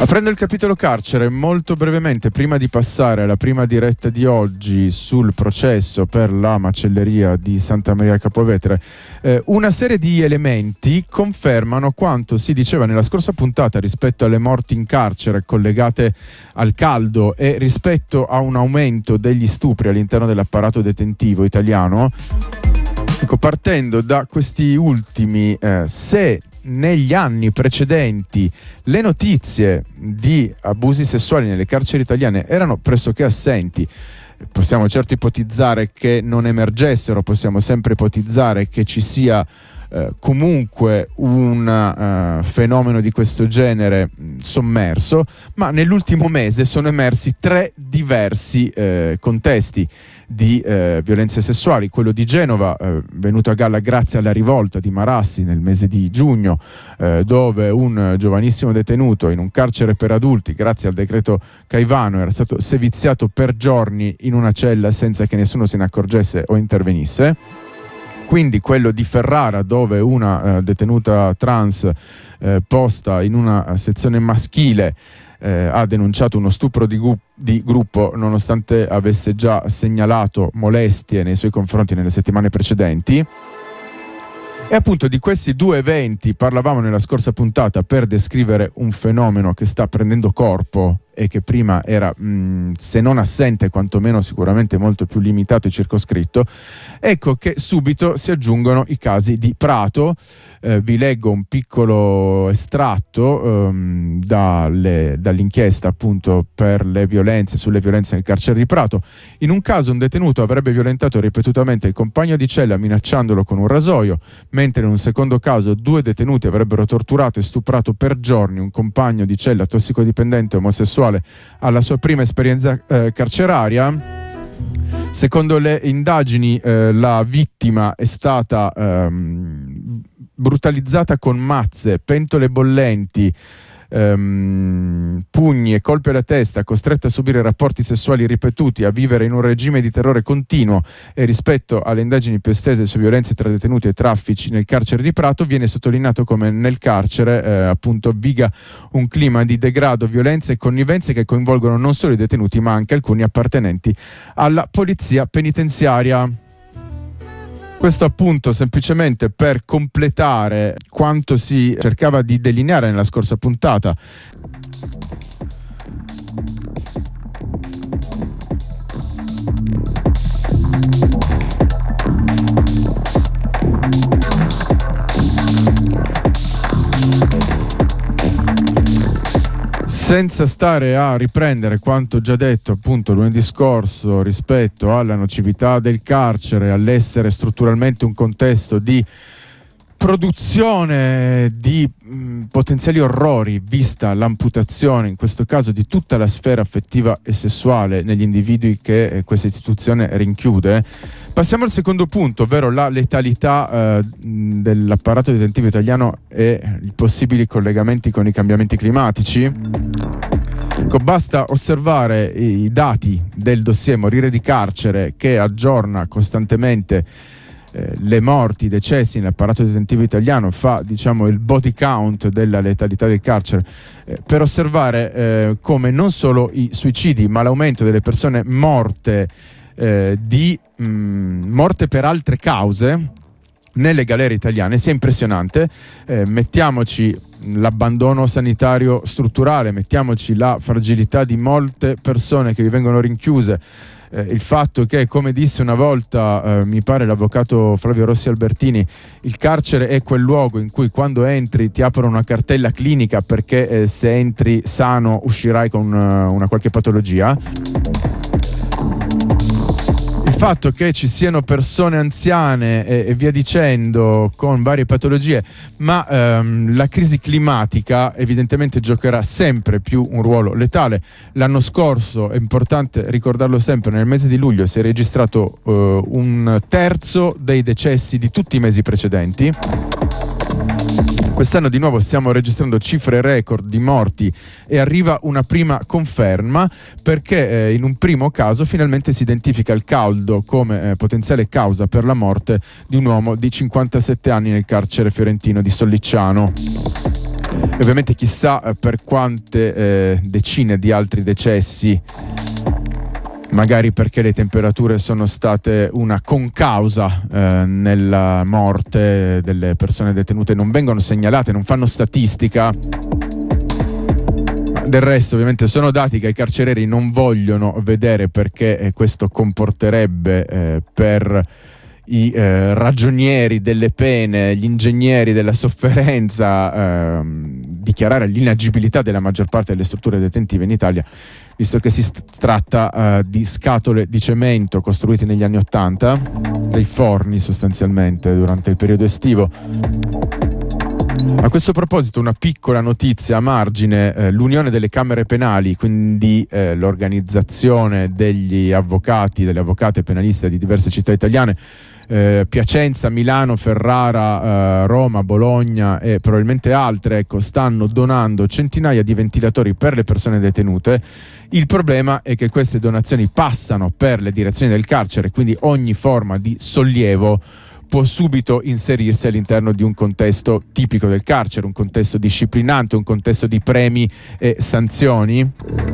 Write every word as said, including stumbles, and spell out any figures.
Aprendo il capitolo carcere, molto brevemente, prima di passare alla prima diretta di oggi sul processo per la macelleria di Santa Maria Capua Vetere, eh, una serie di elementi confermano quanto si diceva nella scorsa puntata rispetto alle morti in carcere collegate al caldo e rispetto a un aumento degli stupri all'interno dell'apparato detentivo italiano. Ecco, partendo da questi ultimi, eh, se negli anni precedenti le notizie di abusi sessuali nelle carceri italiane erano pressoché assenti, possiamo certo ipotizzare che non emergessero, possiamo sempre ipotizzare che ci sia eh, comunque un uh, fenomeno di questo genere mh, sommerso, ma nell'ultimo mese sono emersi tre diversi eh, contesti di eh, violenze sessuali. Quello di Genova, eh, venuto a galla grazie alla rivolta di Marassi nel mese di giugno, eh, dove un giovanissimo detenuto in un carcere per adulti, grazie al decreto Caivano, era stato seviziato per giorni in una cella senza che nessuno se ne accorgesse o intervenisse. Quindi quello di Ferrara, dove una eh, detenuta trans eh, posta in una sezione maschile Eh, ha denunciato uno stupro di, gu- di gruppo nonostante avesse già segnalato molestie nei suoi confronti nelle settimane precedenti. E appunto di questi due eventi parlavamo nella scorsa puntata per descrivere un fenomeno che sta prendendo corpo e che prima era mh, se non assente quantomeno sicuramente molto più limitato e circoscritto. Ecco che subito si aggiungono i casi di Prato. Eh, vi leggo un piccolo estratto ehm, dalle, dall'inchiesta appunto per le violenze, sulle violenze nel carcere di Prato. In un caso un detenuto avrebbe violentato ripetutamente il compagno di cella minacciandolo con un rasoio, mentre in un secondo caso due detenuti avrebbero torturato e stuprato per giorni un compagno di cella tossicodipendente omosessuale alla sua prima esperienza eh, carceraria. Secondo le indagini eh, la vittima è stata ehm, brutalizzata con mazze, pentole bollenti, ehm, pugni e colpi alla testa, costretta a subire rapporti sessuali ripetuti, a vivere in un regime di terrore continuo, e rispetto alle indagini più estese su violenze tra detenuti e traffici nel carcere di Prato viene sottolineato come nel carcere eh, appunto viga un clima di degrado, violenza e connivenze che coinvolgono non solo i detenuti ma anche alcuni appartenenti alla polizia penitenziaria. Questo appunto semplicemente per completare quanto si cercava di delineare nella scorsa puntata. Senza stare a riprendere quanto già detto appunto lunedì scorso rispetto alla nocività del carcere, all'essere strutturalmente un contesto di produzione di mh, potenziali orrori, vista l'amputazione in questo caso di tutta la sfera affettiva e sessuale negli individui che eh, questa istituzione rinchiude, passiamo al secondo punto, ovvero la letalità eh, dell'apparato detentivo italiano e i possibili collegamenti con i cambiamenti climatici. Ecco, basta osservare i dati del dossier Morire di carcere, che aggiorna costantemente Eh, le morti, i decessi nell'apparato detentivo italiano, fa diciamo il body count della letalità del carcere, eh, per osservare eh, come non solo i suicidi ma l'aumento delle persone morte eh, di mh, morte per altre cause nelle galere italiane sia impressionante. Eh, mettiamoci l'abbandono sanitario strutturale, mettiamoci la fragilità di molte persone che vi vengono rinchiuse, Eh, il fatto che, come disse una volta eh, mi pare l'avvocato Flavio Rossi Albertini, il carcere è quel luogo in cui quando entri ti aprono una cartella clinica perché eh, se entri sano uscirai con uh, una qualche patologia. Il fatto che ci siano persone anziane e, e via dicendo con varie patologie, ma ehm, la crisi climatica evidentemente giocherà sempre più un ruolo letale. L'anno scorso, è importante ricordarlo sempre, nel mese di luglio si è registrato eh, un terzo dei decessi di tutti i mesi precedenti. Quest'anno di nuovo stiamo registrando cifre record di morti e arriva una prima conferma, perché eh, in un primo caso finalmente si identifica il caldo come eh, potenziale causa per la morte di un uomo di cinquantasette anni nel carcere fiorentino di Sollicciano. E ovviamente chissà eh, per quante eh, decine di altri decessi, magari perché le temperature sono state una concausa eh, nella morte delle persone detenute, non vengono segnalate, non fanno statistica. Del resto ovviamente sono dati che i carcereri non vogliono vedere, perché eh, questo comporterebbe eh, per i eh, ragionieri delle pene, gli ingegneri della sofferenza, ehm, dichiarare l'inagibilità della maggior parte delle strutture detentive in Italia, visto che si st- tratta uh, di scatole di cemento costruite negli anni Ottanta, dei forni sostanzialmente durante il periodo estivo. A questo proposito una piccola notizia a margine: eh, l'Unione delle Camere Penali, quindi eh, l'organizzazione degli avvocati, delle avvocate penaliste di diverse città italiane, eh, Piacenza, Milano, Ferrara, eh, Roma, Bologna e probabilmente altre, ecco, stanno donando centinaia di ventilatori per le persone detenute. Il problema è che queste donazioni passano per le direzioni del carcere, quindi ogni forma di sollievo può subito inserirsi all'interno di un contesto tipico del carcere, un contesto disciplinante, un contesto di premi e sanzioni.